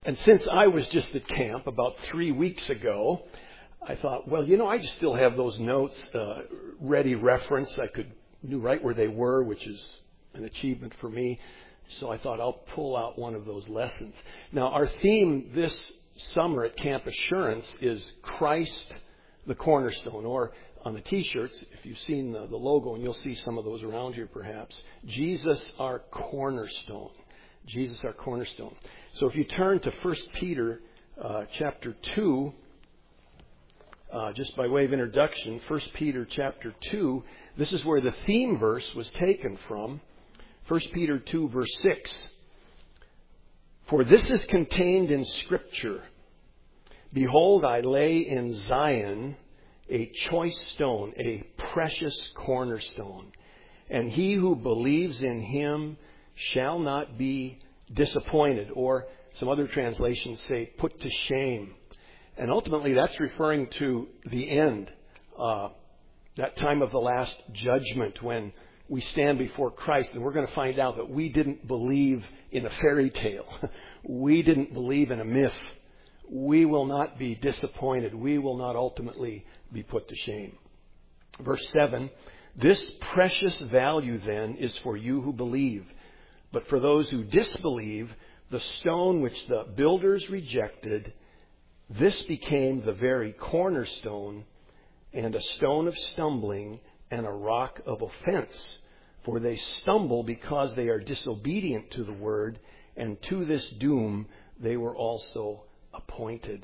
And since I was just at camp about 3 weeks ago, I thought, well, I just still have those notes ready reference. I knew right where they were, which is an achievement for me. So I thought I'll pull out one of those lessons. Now, our theme this summer at Camp Assurance is Christ the Cornerstone, or on the T-shirts, if you've seen the logo, and you'll see some of those around here perhaps, Jesus our Cornerstone. Jesus our Cornerstone. So if you turn to 1 Peter chapter 2, just by way of introduction, 1 Peter chapter 2, this is where the theme verse was taken from. 1 Peter 2 verse 6. For this is contained in Scripture. Behold, I lay in Zion a choice stone, a precious cornerstone. And he who believes in him shall not be disappointed. Or some other translations say put to shame. And ultimately that's referring to the end. That time of the last judgment when we stand before Christ and we're going to find out that we didn't believe in a fairy tale. We didn't believe in a myth. We will not be disappointed. We will not ultimately be put to shame. Verse 7, this precious value then is for you who believe. But for those who disbelieve, the stone which the builders rejected, this became the very cornerstone and a stone of stumbling and a rock of offense. For they stumble because they are disobedient to the word, and to this doom they were also appointed.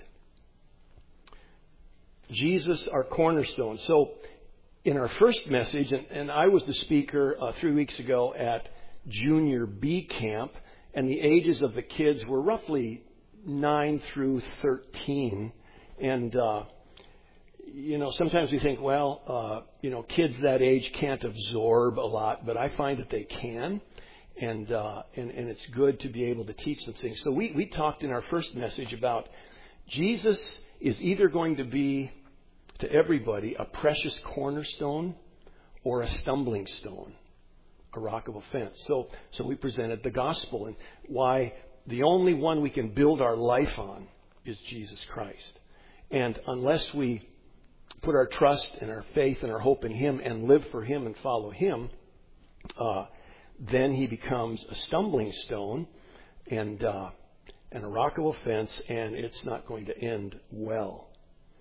Jesus, our cornerstone. So in our first message, and I was the speaker 3 weeks ago at Junior B Camp, and the ages of the kids were roughly 9 through 13. And sometimes we think, kids that age can't absorb a lot, but I find that they can, and it's good to be able to teach them things. So we talked in our first message about Jesus is either going to be to everybody a precious cornerstone or a stumbling stone, a rock of offense. So we presented the gospel and why the only one we can build our life on is Jesus Christ. And unless we put our trust and our faith and our hope in Him and live for Him and follow Him, then He becomes a stumbling stone and a rock of offense, and it's not going to end well.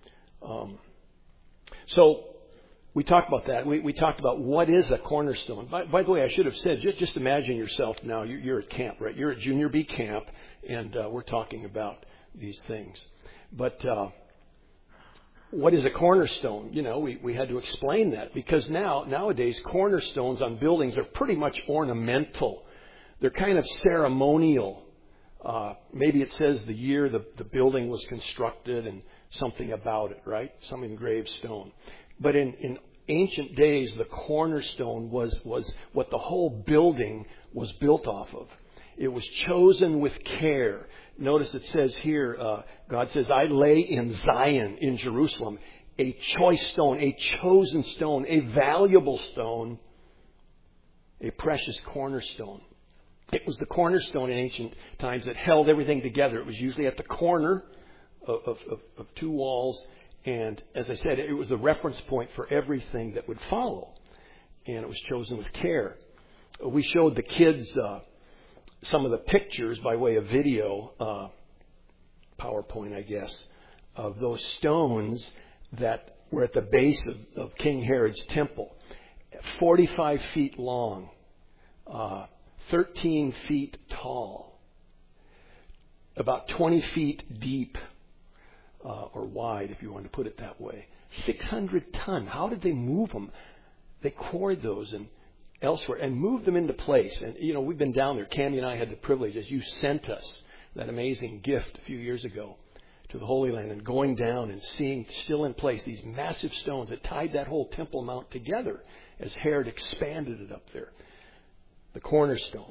So we talked about that. We talked about what is a cornerstone. By the way, I should have said, just imagine yourself now. You're at camp, right? You're at Junior B Camp, and we're talking about these things. But what is a cornerstone? We had to explain that because nowadays cornerstones on buildings are pretty much ornamental. They're kind of ceremonial. Maybe it says the year the building was constructed and something about it, right? Some engraved stone. But in ancient days, the cornerstone was what the whole building was built off of. It was chosen with care. Notice it says here, God says, I lay in Zion, in Jerusalem, a choice stone, a chosen stone, a valuable stone, a precious cornerstone. It was the cornerstone in ancient times that held everything together. It was usually at the corner of two walls. And as I said, it was the reference point for everything that would follow. And it was chosen with care. We showed the kids some of the pictures by way of video, PowerPoint, I guess, of those stones that were at the base of King Herod's temple. 45 feet long, 13 feet tall, about 20 feet deep, or wide, if you want to put it that way. 600 ton. How did they move them? They quarried those and elsewhere and moved them into place. And, we've been down there. Cammie and I had the privilege, as you sent us that amazing gift a few years ago to the Holy Land, and going down and seeing still in place these massive stones that tied that whole Temple Mount together as Herod expanded it up there. The cornerstone.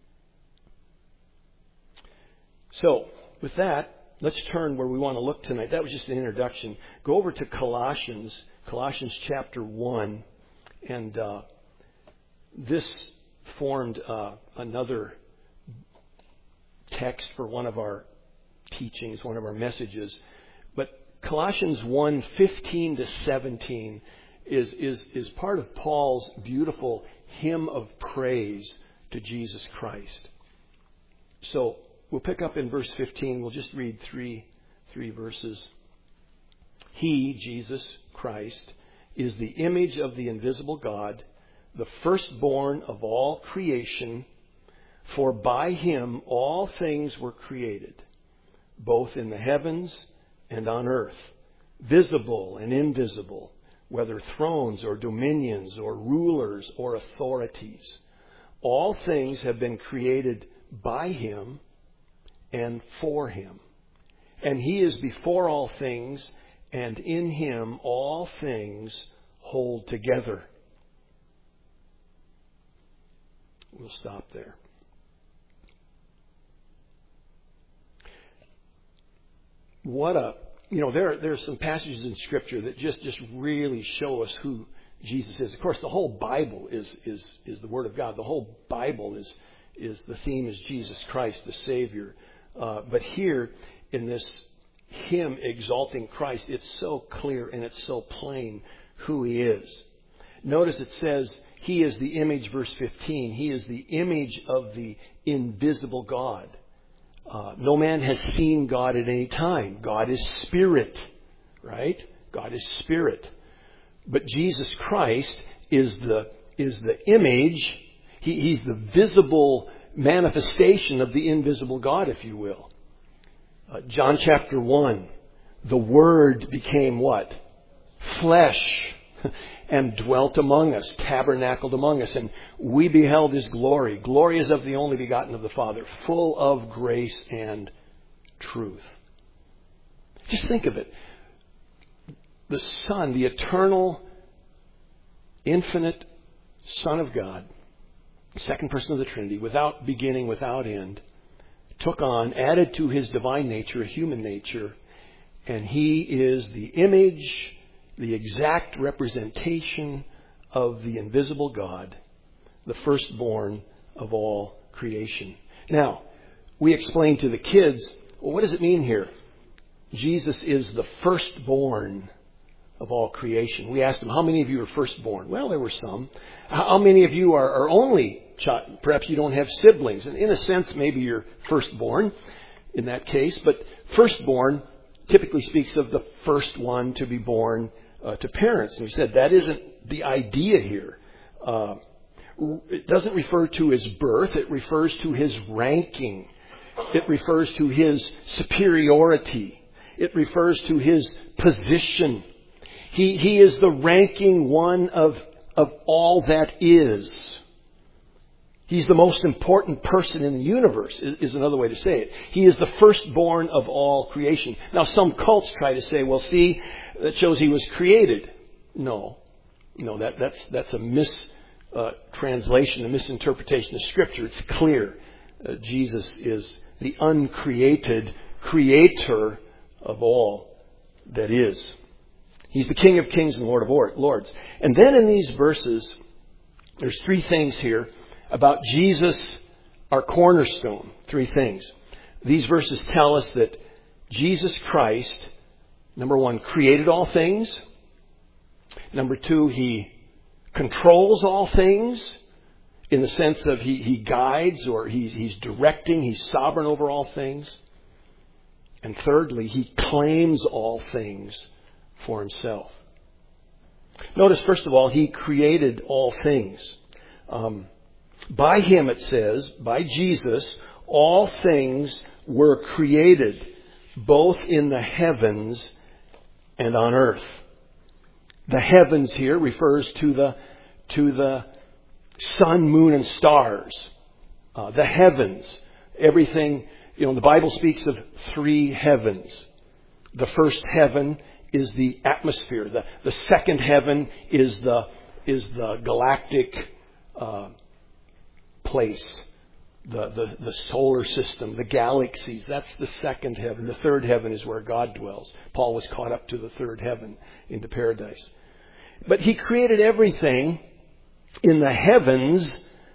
So, with that, let's turn where we want to look tonight. That was just an introduction. Go over to Colossians chapter 1. And this formed another text for one of our teachings, one of our messages. But Colossians 1:15 to 17 is part of Paul's beautiful hymn of praise to Jesus Christ. So we'll pick up in verse 15. We'll just read three verses. He, Jesus Christ, is the image of the invisible God, the firstborn of all creation. For by him all things were created, both in the heavens and on earth, visible and invisible, whether thrones or dominions or rulers or authorities. All things have been created by him and for him. And he is before all things, and in him all things hold together. We'll stop there. There are some passages in Scripture that just really show us who Jesus is. Of course, the whole Bible is the Word of God. The whole Bible is the theme is Jesus Christ, the Savior. But here in this hymn exalting Christ, it's so clear and it's so plain who He is. Notice it says He is the image, verse 15. He is the image of the invisible God. No man has seen God at any time. God is spirit, right? God is spirit. But Jesus Christ is the image. He's the visible manifestation of the invisible God, if you will. John chapter 1, the Word became what? Flesh, and dwelt among us, tabernacled among us, and we beheld His glory. Glory is of the only begotten of the Father, full of grace and truth. Just think of it. The Son, the eternal, infinite Son of God, second person of the Trinity, without beginning, without end, took on, added to His divine nature, a human nature, and He is the image, the exact representation of the invisible God, the firstborn of all creation. Now, we explained to the kids, well, what does it mean here? Jesus is the firstborn of all creation. We asked them, how many of you are firstborn? Well, there were some. How many of you are only child? Perhaps you don't have siblings. And in a sense, maybe you're firstborn in that case. But firstborn typically speaks of the first one to be born to parents. And we said that isn't the idea here. It doesn't refer to his birth. It refers to his ranking. It refers to his superiority. It refers to his position. He is the ranking one of all that is. He's the most important person in the universe, is another way to say it. He is the firstborn of all creation. Now, some cults try to say, well, see, that shows he was created. No, that's a mistranslation, a misinterpretation of Scripture. It's clear. Jesus is the uncreated creator of all that is. He's the King of Kings and Lord of Lords. And then in these verses, there's three things here about Jesus, our cornerstone. Three things. These verses tell us that Jesus Christ, number one, created all things. Number two, He controls all things in the sense of He guides or He's directing. He's sovereign over all things. And thirdly, He claims all things for Himself. Notice, first of all, He created all things. By Him, it says, by Jesus, all things were created, both in the heavens and on earth. The heavens here refers to the sun, moon, and stars. The heavens, everything, the Bible speaks of three heavens. The first heaven is the atmosphere. The second heaven is the galactic place, the solar system, the galaxies. That's the second heaven. The third heaven is where God dwells. Paul was caught up to the third heaven into paradise. But He created everything in the heavens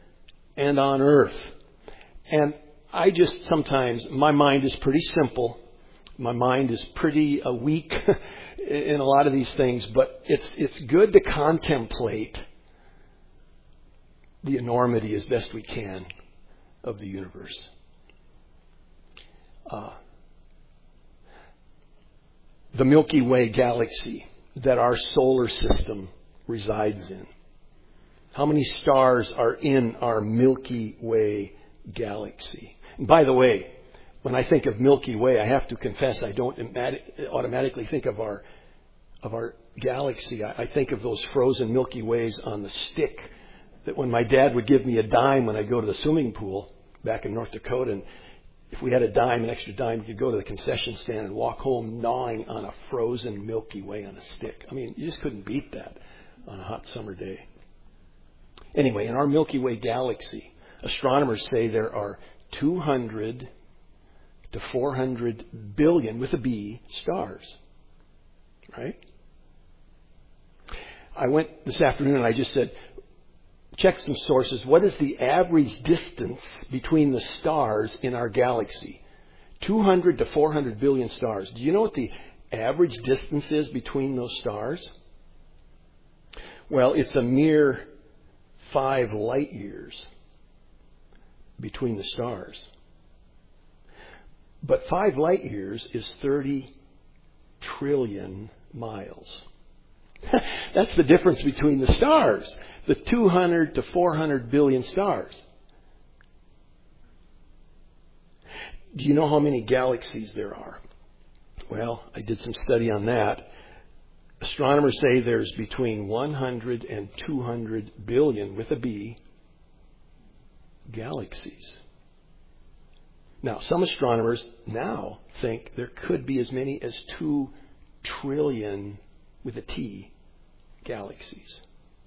and on earth. And sometimes, my mind is pretty simple. My mind is pretty weak in a lot of these things, but it's good to contemplate the enormity as best we can of the universe. The Milky Way galaxy that our solar system resides in. How many stars are in our Milky Way galaxy? And by the way, when I think of Milky Way, I have to confess I don't automatically think of our galaxy. I think of those frozen Milky Ways on the stick that when my dad would give me a dime when I go to the swimming pool back in North Dakota, and if we had a dime, an extra dime, we could go to the concession stand and walk home gnawing on a frozen Milky Way on a stick. I mean, you just couldn't beat that on a hot summer day. Anyway, in our Milky Way galaxy, astronomers say there are 200 to 400 billion, with a B, stars. Right? I went this afternoon and I just said, check some sources. What is the average distance between the stars in our galaxy? 200 to 400 billion stars. Do you know what the average distance is between those stars? Well, it's a mere 5 light years between the stars. But 5 light years is 30 trillion miles. That's the difference between the stars. The 200 to 400 billion stars. Do you know how many galaxies there are? Well, I did some study on that. Astronomers say there's between 100 and 200 billion, with a B, galaxies. Now, some astronomers now think there could be as many as 2 trillion, with a T, galaxies.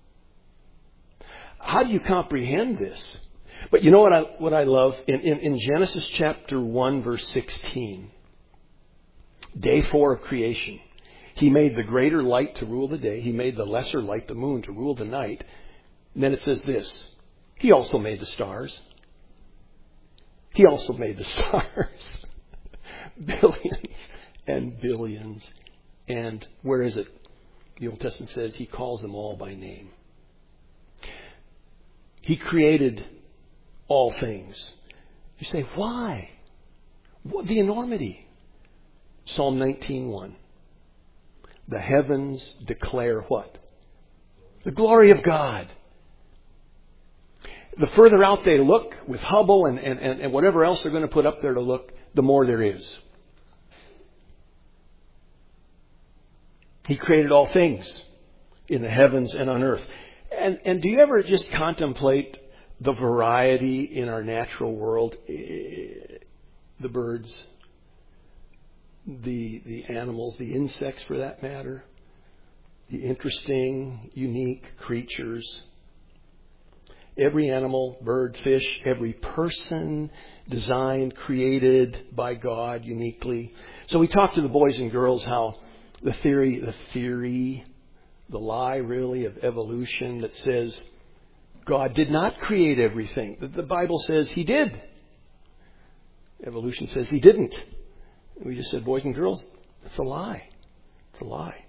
How do you comprehend this? But you know what I love? In Genesis chapter 1, verse 16, day 4 of creation, He made the greater light to rule the day. He made the lesser light, the moon, to rule the night. And then it says this, He also made the stars. He also made the stars. Billions and billions. And where is it? The Old Testament says He calls them all by name. He created all things. You say, why? What, the enormity. Psalm 19:1. The heavens declare what? The glory of God. The further out they look with Hubble and whatever else they're going to put up there to look, the more there is. He created all things in the heavens and on earth. And do you ever just contemplate the variety in our natural world? The birds, the animals, the insects for that matter, the interesting, unique creatures. Every animal, bird, fish, every person designed, created by God uniquely. So we talked to the boys and girls how the lie really of evolution that says God did not create everything. The Bible says He did. Evolution says He didn't. We just said, boys and girls, it's a lie. It's a lie.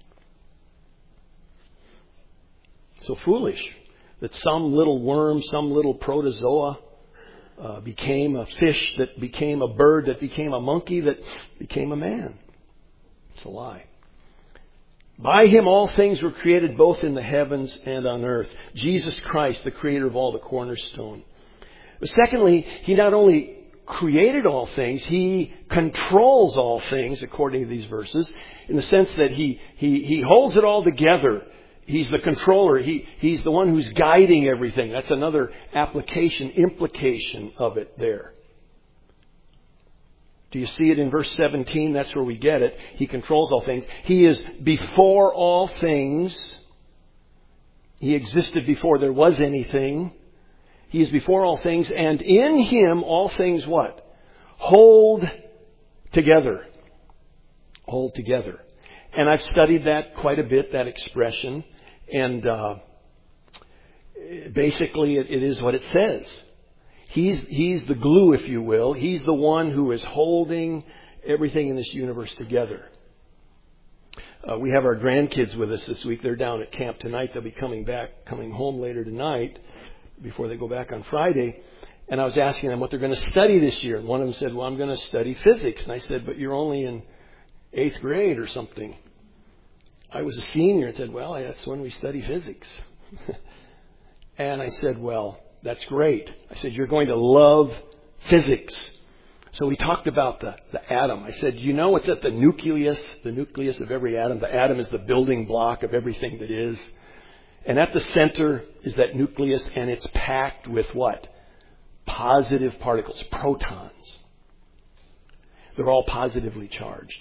So foolish that some little worm, some little protozoa became a fish, that became a bird, that became a monkey, that became a man. It's a lie. By Him all things were created, both in the heavens and on earth. Jesus Christ, the creator of all, the cornerstone. But secondly, He not only created all things, He controls all things, according to these verses, in the sense that He holds it all together. He's the controller. He's the one who's guiding everything. That's another implication of it there. Do you see it in verse 17? That's where we get it. He controls all things. He is before all things. He existed before there was anything. He is before all things, and in Him all things what? Hold together. Hold together. And I've studied that quite a bit, that expression. And basically it is what it says. He's the glue, if you will. He's the one who is holding everything in this universe together. We have our grandkids with us this week. They're down at camp tonight. They'll be coming home later tonight before they go back on Friday. And I was asking them what they're going to study this year. And one of them said, well, I'm going to study physics. And I said, but you're only in 8th grade or something. I was a senior and said, well, that's when we study physics. And I said, well, that's great. I said, you're going to love physics. So we talked about the atom. I said, you know what's at the nucleus of every atom? The atom is the building block of everything that is. And at the center is that nucleus, and it's packed with what? Positive particles, protons. They're all positively charged.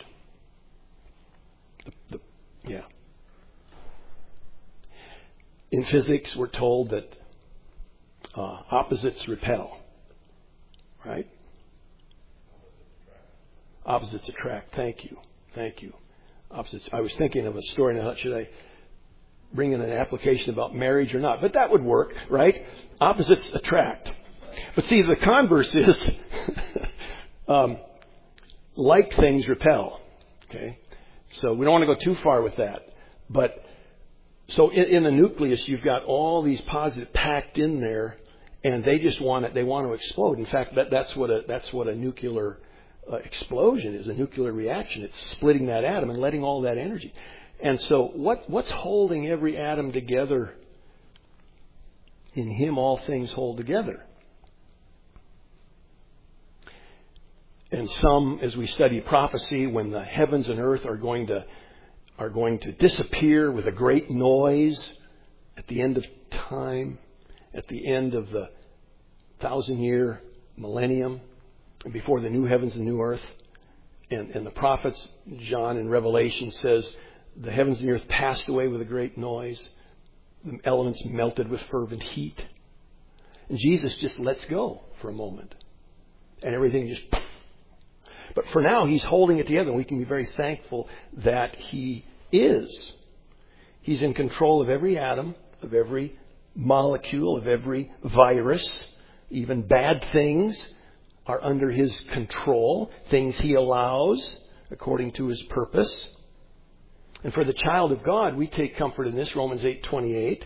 Yeah. In physics, we're told that opposites repel. Right? Opposites attract. Thank you. Opposites. I was thinking of a story now. Should I bring in an application about marriage or not? But that would work, right? Opposites attract. But see, the converse is like things repel. Okay? So we don't want to go too far with that. But so in the nucleus, you've got all these positive packed in there, and they just want it. They want to explode. In fact, that's what a nuclear explosion is, a nuclear reaction. It's splitting that atom and letting all that energy. And so what's holding every atom together? In Him all things hold together. And some, as we study prophecy, when the heavens and earth are going to disappear with a great noise at the end of time, at the end of the 1,000-year millennium, and before the new heavens and new earth. And the prophets, John in Revelation says, the heavens and the earth passed away with a great noise. The elements melted with fervent heat. And Jesus just lets go for a moment. And everything just... But for now, He's holding it together. And we can be very thankful that He is. He's in control of every atom, of every molecule, of every virus. Even bad things are under His control. Things He allows according to His purpose. And for the child of God, we take comfort in this. Romans 8:28.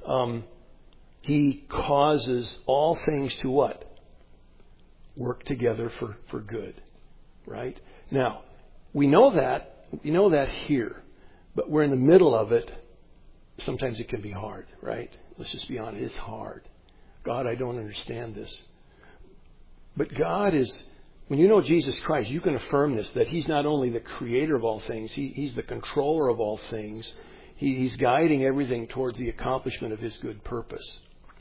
He causes all things to what? Work together for good. Right? Now, we know that here. But we're in the middle of it. Sometimes it can be hard, right? Let's just be honest. It's hard. God, I don't understand this. But God is, when you know Jesus Christ, you can affirm this, that He's not only the creator of all things, He's the controller of all things. He's guiding everything towards the accomplishment of His good purpose.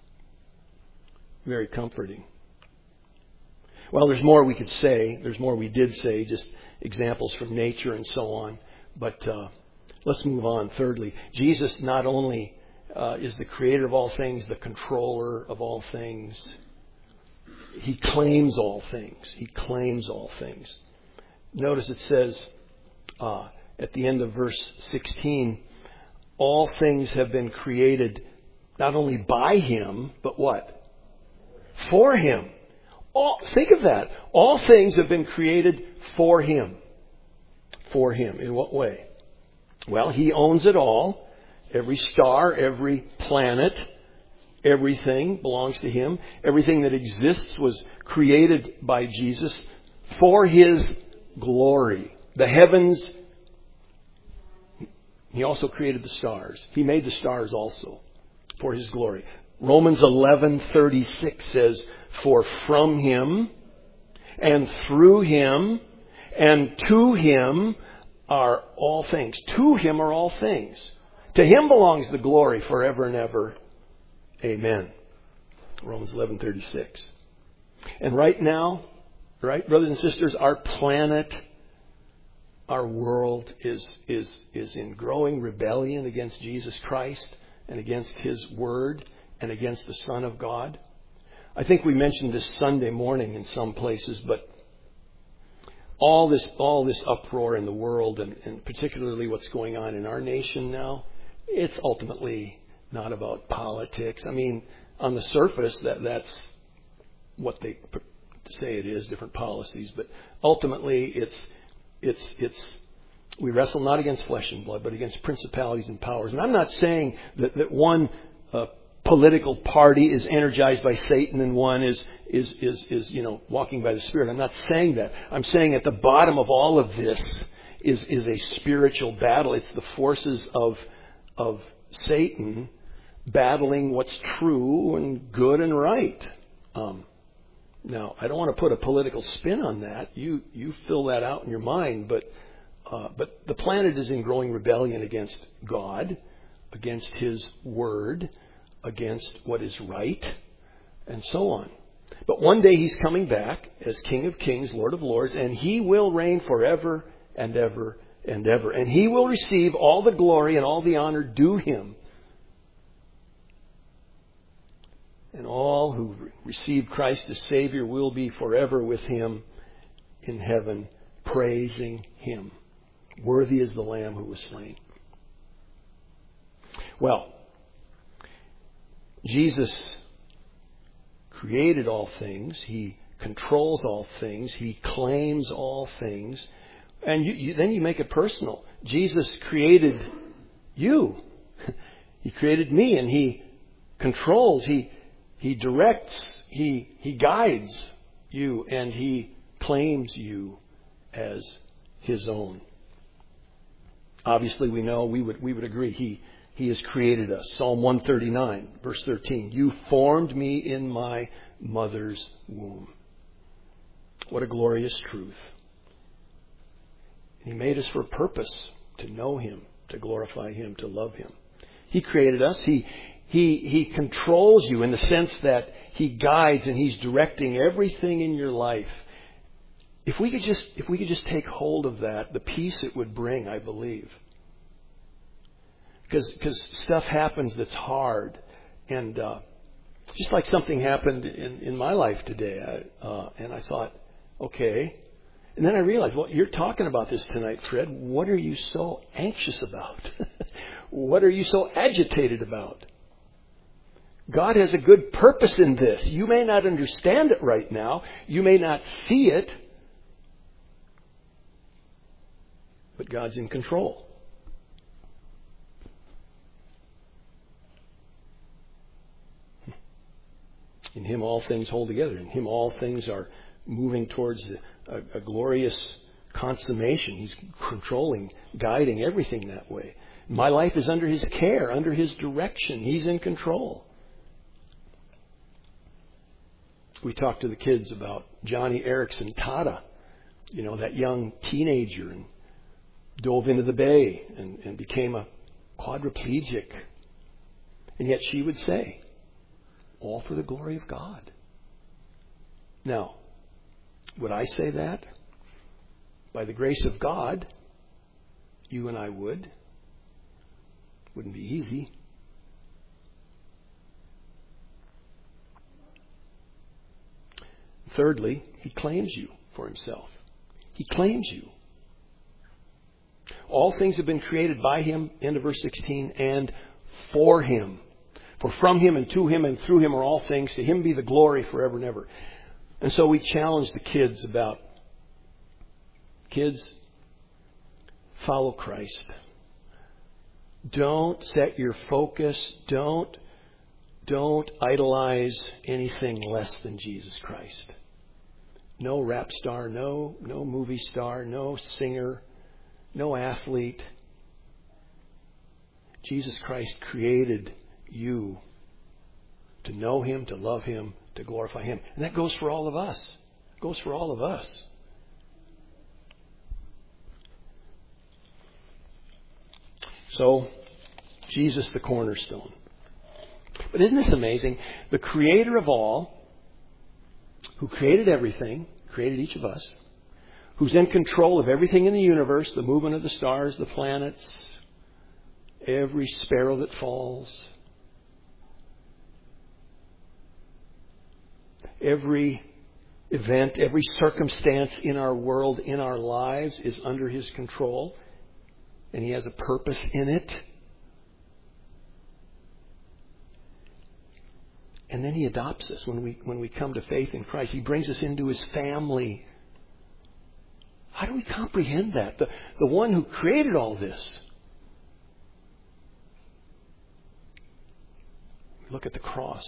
Very comforting. Well, there's more we could say. There's more we did say, just examples from nature and so on. But let's move on. Thirdly, Jesus not only is the creator of all things, the controller of all things, He claims all things. He claims all things. Notice it says at the end of verse 16, all things have been created not only by Him, but what? For Him. Think of that. All things have been created for Him. For Him. In what way? Well, He owns it all. Every star, every planet, everything belongs to Him. Everything that exists was created by Jesus for His glory. The heavens, He also created the stars. He made the stars also for His glory. Romans 11:36 says, for from Him and through Him and to Him are all things. To Him are all things. To Him belongs the glory forever and ever. Amen. Romans 11:36. And right now, right, brothers and sisters, our planet, our world is in growing rebellion against Jesus Christ and against His Word and against the Son of God. I think we mentioned this Sunday morning in some places, but all this uproar in the world and particularly what's going on in our nation now, it's ultimately not about politics. I mean, on the surface, that's what they say it is, different policies. But ultimately, we wrestle not against flesh and blood, but against principalities and powers. And I'm not saying that one political party is energized by Satan and one is walking by the Spirit. I'm not saying that. I'm saying at the bottom of all of this is a spiritual battle. It's the forces of Satan battling what's true and good and right. Now, I don't want to put a political spin on that. You fill that out in your mind, but the planet is in growing rebellion against God, against His Word, against what is right, and so on. But one day He's coming back as King of Kings, Lord of Lords, and He will reign forever and ever and ever. And He will receive all the glory and all the honor due Him. And all who receive Christ as Savior will be forever with Him in heaven, praising Him. Worthy is the Lamb who was slain. Well, Jesus created all things. He controls all things. He claims all things. And then you make it personal. Jesus created you. He created me, and He controls. He directs, He guides you, and He claims you as His own. Obviously, we know, we would agree, He has created us. Psalm 139, verse 13. You formed me in my mother's womb. What a glorious truth. He made us for a purpose, to know Him, to glorify Him, to love Him. He created us. He controls you in the sense that He guides and He's directing everything in your life. If we could just take hold of that, the peace it would bring, I believe. Because stuff happens that's hard. And just like something happened in my life today. And I thought, okay. And then I realized, well, you're talking about this tonight, Fred. What are you so anxious about? What are you so agitated about? God has a good purpose in this. You may not understand it right now. You may not see it. But God's in control. In Him all things hold together. In Him all things are moving towards a glorious consummation. He's controlling, guiding everything that way. My life is under His care, under His direction. He's in control. We talked to the kids about Johnny Erickson Tada, that young teenager, and dove into the bay and became a quadriplegic. And yet she would say, all for the glory of God. Now, would I say that? By the grace of God, you and I would. Wouldn't be easy. Thirdly, He claims you for Himself. He claims you. All things have been created by Him, end of verse 16, and for Him. For from Him and to Him and through Him are all things. To Him be the glory forever and ever. And so we challenge the kids about, kids, follow Christ. Don't set your focus. Don't idolize anything less than Jesus Christ. No rap star, no movie star, no singer, no athlete. Jesus Christ created you to know Him, to love Him, to glorify Him. And that goes for all of us. It goes for all of us. So, Jesus the cornerstone. But isn't this amazing? The Creator of all, who created everything, created each of us, who's in control of everything in the universe, the movement of the stars, the planets, every sparrow that falls, every event, every circumstance in our world, in our lives is under His control, and He has a purpose in it. And then He adopts us when we come to faith in Christ. He brings us into His family. How do we comprehend that? The one who created all this. Look at the cross.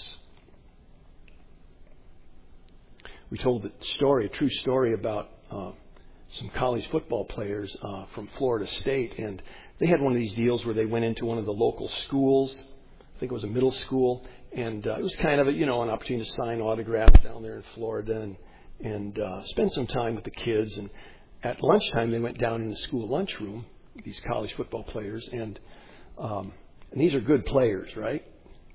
We told a true story about some college football players from Florida State, and they had one of these deals where they went into one of the local schools. I think it was a middle school, and it was kind of an opportunity to sign autographs down there in Florida and spend some time with the kids. And at lunchtime, they went down in the school lunchroom, these college football players, and these are good players, right?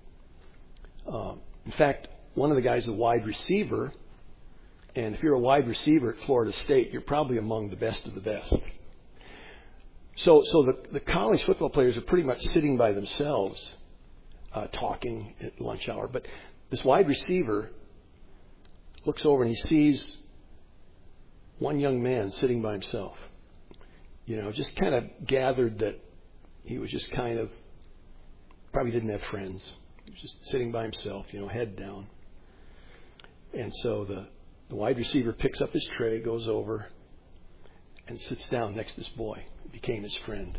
In fact, one of the guys is a wide receiver, and if you're a wide receiver at Florida State, you're probably among the best of the best. So the college football players are pretty much sitting by themselves, talking at lunch hour. But this wide receiver looks over and he sees one young man sitting by himself. Just kind of gathered that he was just kind of, probably didn't have friends. He was just sitting by himself, head down. And so the wide receiver picks up his tray, goes over, and sits down next to this boy. He became his friend.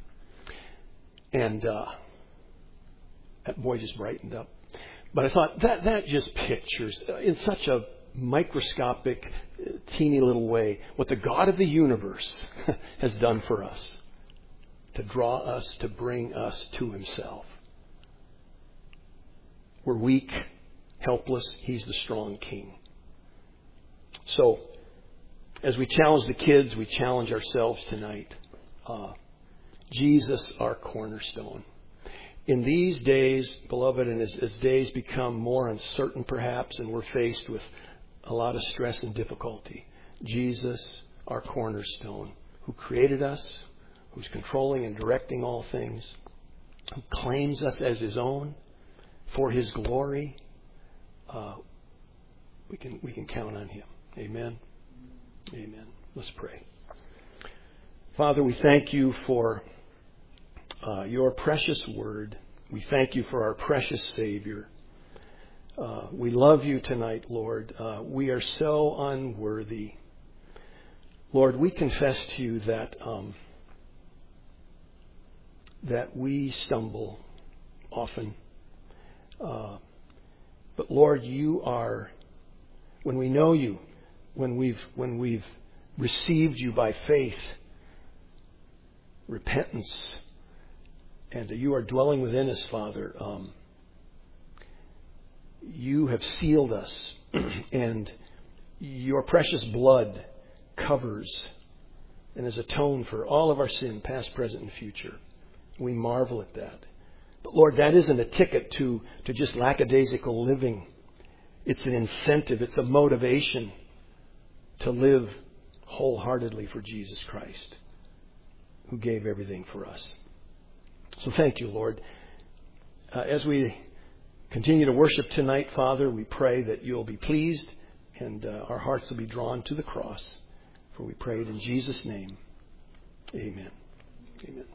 And that boy just brightened up. But I thought that just pictures, in such a microscopic, teeny little way, what the God of the universe has done for us to draw us, to bring us to Himself. We're weak, helpless. He's the strong King. So, as we challenge the kids, we challenge ourselves tonight. Jesus, our cornerstone. In these days, beloved, and as days become more uncertain perhaps, and we're faced with a lot of stress and difficulty, Jesus, our cornerstone, who created us, who's controlling and directing all things, who claims us as His own for His glory, we can count on Him. Amen. Amen. Let's pray. Father, we thank You for Your precious word. We thank You for our precious Savior. We love You tonight, Lord. We are so unworthy. Lord, we confess to You that we stumble often. But Lord, You are, when we know You, when we've received You by faith, repentance, and You are dwelling within us, Father, You have sealed us, and Your precious blood covers and has atoned for all of our sin, past, present, and future. We marvel at that. But Lord, that isn't a ticket to just lackadaisical living. It's an incentive. It's a motivation to live wholeheartedly for Jesus Christ, who gave everything for us. So thank You, Lord. As we continue to worship tonight, Father, we pray that You'll be pleased and our hearts will be drawn to the cross. For we pray it in Jesus' name. Amen. Amen.